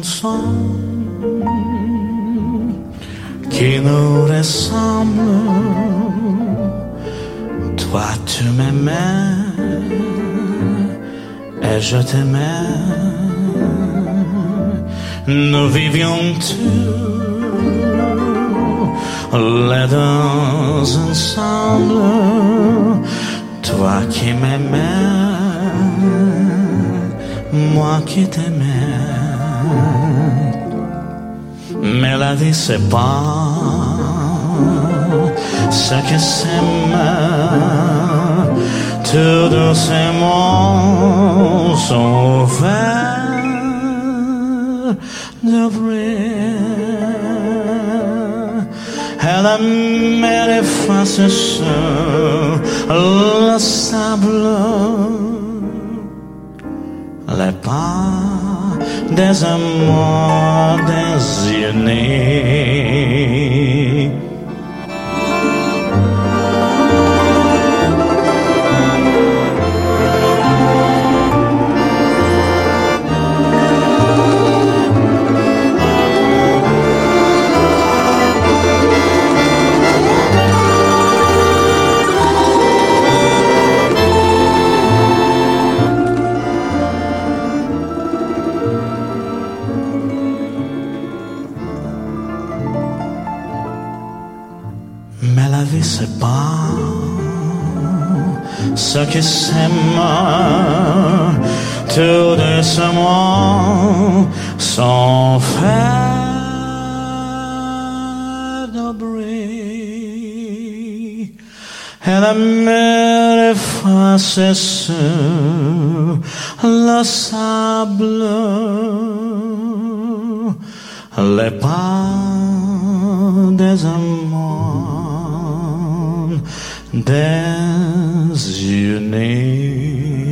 chanson qui nous ressemble. Toi tu m'aimais et je t'aimais. Nous vivions tous les deux ensemble. Toi qui m'aimais, moi qui t'aimais. Mais la vie c'est pas ce que s'aime. Tout doucement sont verts de bruit. Et la mer efface sur le sable les pas des amours désunis. Mais la vie c'est pas ce qui s'aime. Tout doucement sans faire de bruit. Et la mer efface sur le sable les pas des amours désunis.